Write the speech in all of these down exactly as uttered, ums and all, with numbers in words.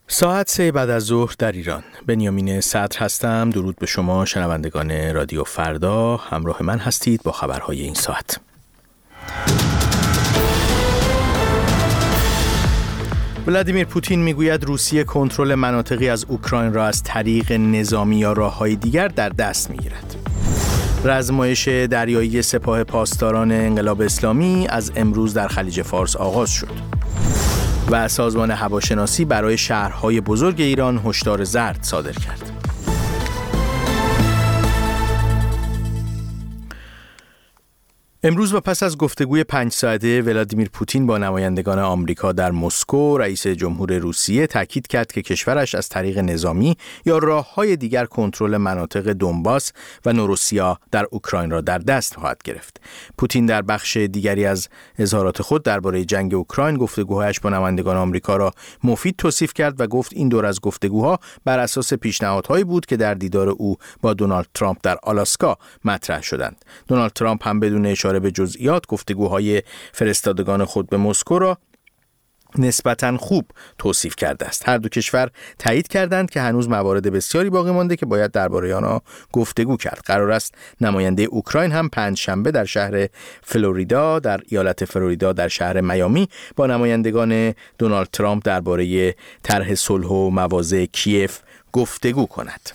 ساعت سه بعد از ظهر در ایران. بنیامین صدر هستم. درود به شما شنوندگان رادیو فردا. همراه من هستید با خبرهای این ساعت. ولادیمیر پوتین میگوید روسیه کنترل مناطقی از اوکراین را از طریق نظامی یا راه‌های دیگر در دست میگیرد. رزمایش دریایی سپاه پاسداران انقلاب اسلامی از امروز در خلیج فارس آغاز شد. و سازمان هواشناسی برای شهرهای بزرگ ایران هشدار زرد صادر کرد. امروز و پس از گفتگوی پنج ساعته ولادیمیر پوتین با نمایندگان آمریکا در مسکو، رئیس جمهور روسیه تاکید کرد که کشورش از طریق نظامی یا راه‌های دیگر کنترل مناطق دونباس و نوروسیا در اوکراین را در دست خواهد گرفت. پوتین در بخش دیگری از اظهارات خود درباره جنگ اوکراین گفتگوهایش با نمایندگان آمریکا را مفید توصیف کرد و گفت این دور از گفتگوها بر اساس پیشنهادهایی بود که در دیدار او با دونالد ترامپ در آلاسکا مطرح شدند. دونالد ترامپ هم بدون اشاره به جزئیات گفتگوهای فرستادگان خود به مسکو را نسبتاً خوب توصیف کرده است. هر دو کشور تایید کردند که هنوز موارد بسیاری باقی مانده که باید درباره آنها گفتگو کرد. قرار است نماینده اوکراین هم پنجشنبه در شهر فلوریدا در ایالت فلوریدا در شهر میامی با نمایندگان دونالد ترامپ درباره طرح صلح و مواضع کیف گفتگو کند.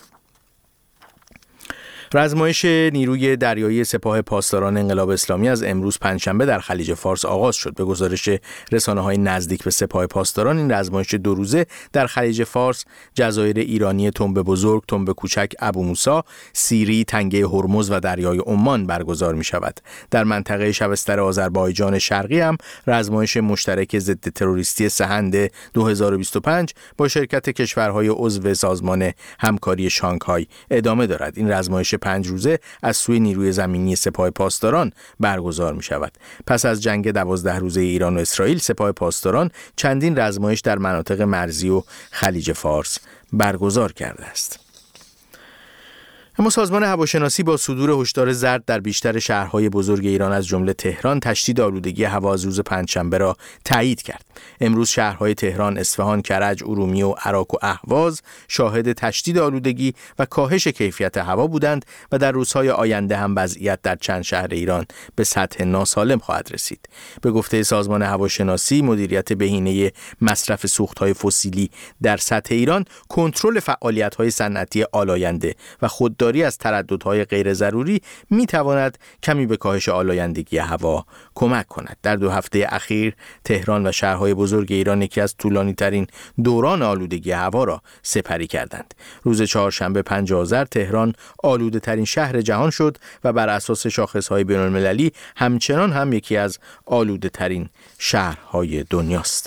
رزمایش نیروی دریایی سپاه پاسداران انقلاب اسلامی از امروز پنجشنبه در خلیج فارس آغاز شد. به گزارش رسانه‌های نزدیک به سپاه پاسداران، این رزمایش دو روزه در خلیج فارس، جزایر ایرانی تنب بزرگ، تنب کوچک ابو موسی، سیری، تنگه هرمز و دریای عمان برگزار می شود. در منطقه شبستر آذربایجان شرقی هم رزمایش مشترک ضد تروریستی سهند دو هزار و بیست و پنج با شرکت کشورهای عضو سازمان همکاری شانگهای ادامه دارد. این رزمایش پنج روزه از سوی نیروی زمینی سپاه پاسداران برگزار می شود. پس از جنگ دوازده روزه ایران و اسرائیل، سپاه پاسداران چندین رزمایش در مناطق مرزی و خلیج فارس برگزار کرده است. اما سازمان هواشناسی با صدور هشدار زرد در بیشتر شهرهای بزرگ ایران از جمله تهران تشدید آلودگی هوا از روز پنجشنبه را تایید کرد. امروز شهرهای تهران، اصفهان، کرج، ارومیه و عراق و اهواز شاهد تشدید آلودگی و کاهش کیفیت هوا بودند و در روزهای آینده هم وضعیت در چند شهر ایران به سطح ناسالم خواهد رسید. به گفته سازمان هواشناسی، مدیریت بهینه مصرف سوختهای فسیلی در سطح ایران کنترل فعالیت‌های صنعتی آلاینده و خود داری از ترددهای غیر ضروری می تواند کمی به کاهش آلایندگی هوا کمک کند. در دو هفته اخیر تهران و شهرهای بزرگ ایران یکی از طولانی ترین دوران آلودگی هوا را سپری کردند. روز چهارشنبه پنج آذر تهران آلوده ترین شهر جهان شد و بر اساس شاخصهای بین المللی همچنان هم یکی از آلوده ترین شهرهای دنیاست.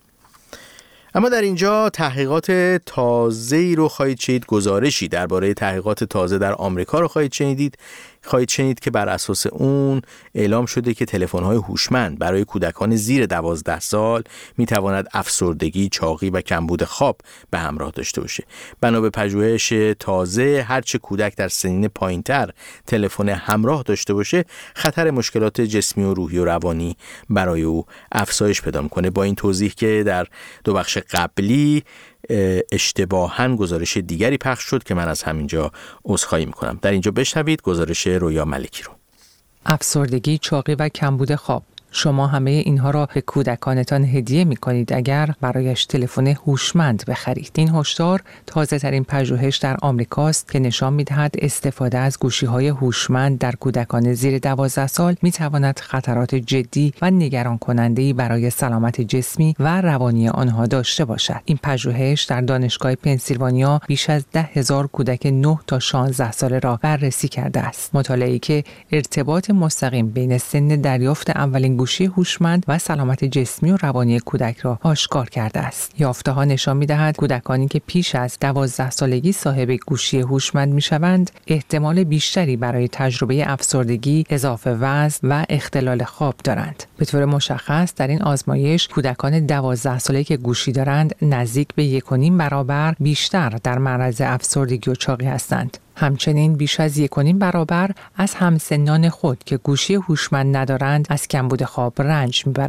اما در اینجا تحقیقات تازه‌ای رو خواهید شنید، گزارشی درباره تحقیقات تازه در آمریکا رو خواهید شنید خواهید شنید که بر اساس اون اعلام شده که تلفن‌های هوشمند برای کودکان زیر دوازده سال می‌تواند افسردگی، چاقی و کمبود خواب به همراه داشته باشه. بنا به پژوهش تازه، هرچه کودک در سنین پایین‌تر تلفن همراه داشته باشه، خطر مشکلات جسمی و روحی و روانی برای او افزایش پیدا می‌کنه. با این توضیح که در دو بخش قبلی اشتباهاً گزارش دیگری پخش شد که من از همینجا عذرخواهی میکنم. در اینجا بشنوید گزارش رویا ملکی رو. افسردگی، چاقی و کمبود خواب. شما همه اینها را به کودکانتان هدیه می کنید اگر برایش تلفن هوشمند بخرید. این هشدار تازه ترین پژوهش در آمریکاست که نشان می دهد استفاده از گوشی های هوشمند در کودکان زیر دوازده سال می تواند خطرات جدی و نگران کننده‌ای برای سلامت جسمی و روانی آنها داشته باشد. این پژوهش در دانشگاه پنسیلوانیا بیش از ده هزار کودک نه تا شانزده ساله را بررسی کرده است. مطالعه‌ای که ارتباط مستقیم بین سن دریافت اولین گوشی هوشمند و سلامت جسمی و روانی کودک را آشکار کرده است. یافته‌ها نشان می‌دهد کودکانی که پیش از دوازده سالگی صاحب گوشی هوشمند می‌شوند، احتمال بیشتری برای تجربه افسردگی، اضافه وزن و اختلال خواب دارند. به طور مشخص در این آزمایش کودکان دوازده ساله که گوشی دارند نزدیک به یک و نیم برابر بیشتر در معرض افسردگی و چاقی هستند. همچنین بیش از یک و نیم برابر از همسنان خود که گوشی هوشمند ندارند از کمبود خواب رنج میبرند.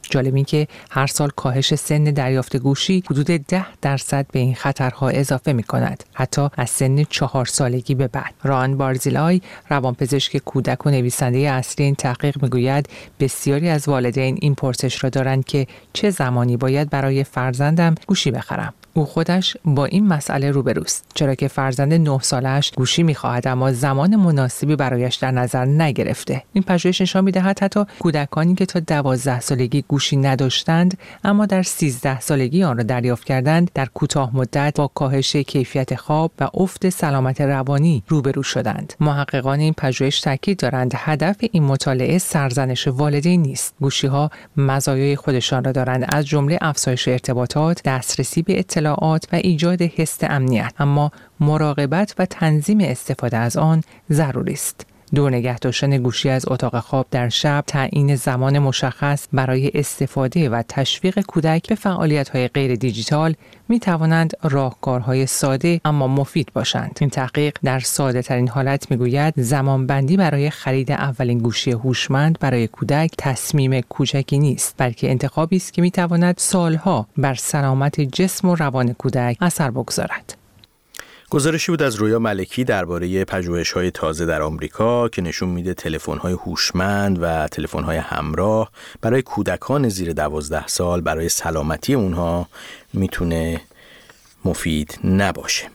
جالب این که هر سال کاهش سن دریافت گوشی حدود ده درصد به این خطرها اضافه می کند، حتی از سن چهار سالگی به بعد. ران بارزیلای، روانپزشک کودک و نویسنده اصلی این تحقیق میگوید بسیاری از والدین این پرسش را دارند که چه زمانی باید برای فرزندم گوشی بخرم. او خودش با این مسئله روبروست، چرا که فرزند نه سالش گوشی می‌خواهد اما زمان مناسبی برایش در نظر نگرفته. این پژوهش نشان می‌دهد حتی کودکانی که تا دوازده سالگی گوشی نداشتند اما در سیزده سالگی آن را دریافت کردند، در کوتاه مدت با کاهش کیفیت خواب و افت سلامت روانی روبرو شدند. محققان این پژوهش تاکید دارند هدف این مطالعه سرزنش والدین نیست. گوشی‌ها مزایای خودشان را دارند، از جمله افزایش ارتباطات، دسترسی به اطلاعات و ایجاد حس امنیت، اما مراقبت و تنظیم استفاده از آن ضروری است. دور نگه داشتن گوشی از اتاق خواب در شب، تعیین زمان مشخص برای استفاده و تشویق کودک به فعالیت‌های غیر دیجیتال می توانند راهکارهای ساده اما مفید باشند. این تحقیق در ساده ترین حالت می گوید زمان بندی برای خرید اولین گوشی هوشمند برای کودک تصمیم کوچکی نیست، بلکه انتخابی است که می تواند سالها بر سلامت جسم و روان کودک اثر بگذارد. گزارشی بود از رویا ملکی درباره پژوهش‌های تازه در آمریکا که نشون میده تلفن‌های هوشمند و تلفن‌های همراه برای کودکان زیر دوازده سال برای سلامتی اونها میتونه مفید نباشه.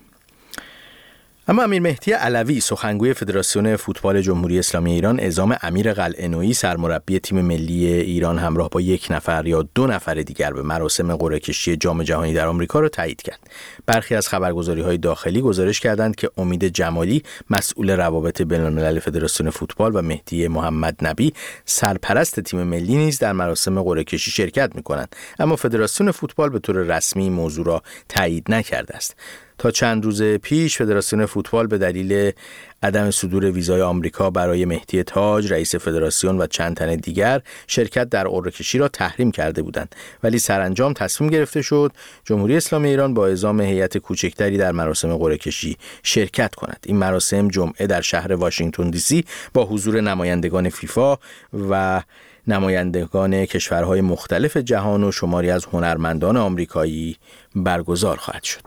اما امیر مهدی علوی، سخنگوی فدراسیون فوتبال جمهوری اسلامی ایران، اعزام امیر قلعه‌نویی سرمربی تیم ملی ایران همراه با یک نفر یا دو نفر دیگر به مراسم قرعه کشی جام جهانی در آمریکا را تایید کرد. برخی از خبرگزاری‌های داخلی گزارش کردند که امید جمالی، مسئول روابط بین‌الملل فدراسیون فوتبال، و مهدی محمد نبی، سرپرست تیم ملی، نیز در مراسم قرعه کشی شرکت می‌کنند، اما فدراسیون فوتبال به طور رسمی موضوع را تایید نکرده است. تا چند روز پیش فدراسیون فوتبال به دلیل عدم صدور ویزای آمریکا برای مهدی تاج، رئیس فدراسیون، و چند تن دیگر شرکت در قرعه کشی را تحریم کرده بودند، ولی سرانجام تصمیم گرفته شد جمهوری اسلامی ایران با اعزام هیئت کوچکتری در مراسم قرعه کشی شرکت کند. این مراسم جمعه در شهر واشنگتن دی سی با حضور نمایندگان فیفا و نمایندگان کشورهای مختلف جهان و شماری از هنرمندان آمریکایی برگزار خواهد شد.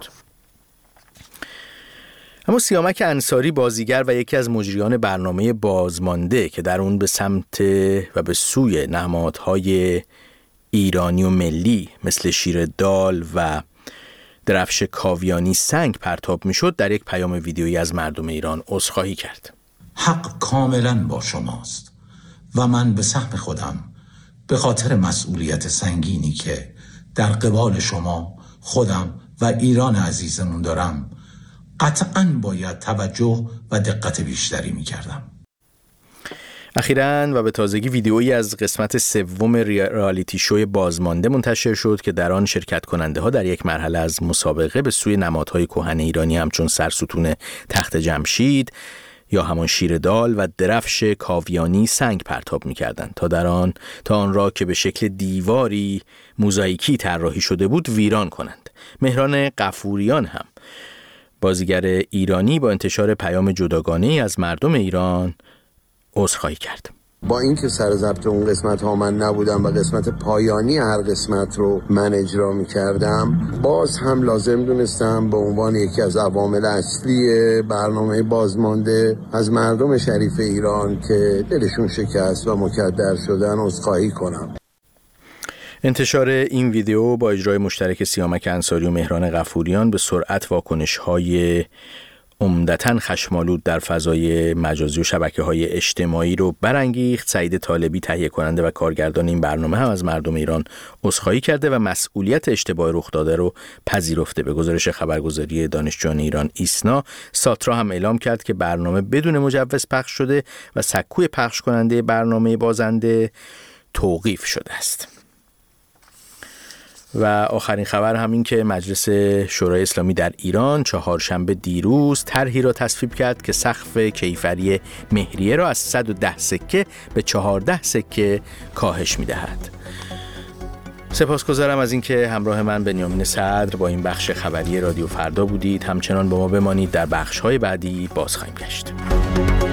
اما سیامک انصاری، بازیگر و یکی از مجریان برنامه بازمانده که در اون به سمت و به سوی نمادهای ایرانی و ملی مثل شیر دال و درفش کاویانی سنگ پرتاب میشد، در یک پیام ویدیویی از مردم ایران عذرخواهی کرد. حق کاملا با شماست و من به سهم خودم به خاطر مسئولیت سنگینی که در قبال شما، خودم و ایران عزیزمون دارم، قطعاً باید توجه و دقت بیشتری می‌کردم. اخیراً و به تازگی ویدئویی از قسمت سوم ریالیتی شوی بازمانده منتشر شد که در آن شرکت کننده ها در یک مرحله از مسابقه به سوی نمادهای کهن ایرانی همچون سرستون تخت جمشید یا همان شیر دال و درفش کاویانی سنگ پرتاب می‌کردند تا در آن تا آن را که به شکل دیواری موزاییکی طراحی شده بود ویران کنند. مهران غفوریان هم، بازیگر ایرانی، با انتشار پیام جداگانه‌ای از مردم ایران عذرخواهی کرد. با اینکه سر ضبط اون قسمت ها من نبودم و قسمت پایانی هر قسمت رو من اجرا می‌کردم، باز هم لازم دونستم به عنوان یکی از عوامل اصلی برنامه بازمانده از مردم شریف ایران که دلشون شکست و مکدر شدن عذرخواهی کنم. انتشار این ویدیو با اجرای مشترک سیامک انصاری و مهران غفوریان به سرعت واکنش‌های عمدتاً خشمالود در فضای مجازی و شبکه‌های اجتماعی رو برانگیخت. سعید طالبی، تهیه کننده و کارگردان این برنامه، هم از مردم ایران عذرخواهی کرده و مسئولیت اشتباه رخ داده رو پذیرفته. به گزارش خبرگزاری دانشجویان ایران ایسنا، ساترا هم اعلام کرد که برنامه بدون مجوز پخش شده و سکوی پخش کننده برنامه بازنده توقیف شده است. و آخرین خبر همین که مجلس شورای اسلامی در ایران چهارشنبه دیروز طرحی را تصویب کرد که سقف کیفری مهریه را از صد و ده سکه به چهارده سکه کاهش می‌دهد. سپاسگزارم از اینکه همراه من بنیامین صدر با این بخش خبری رادیو فردا بودید. همچنان با ما بمانید، در بخش‌های بعدی باز خواهیم گشت.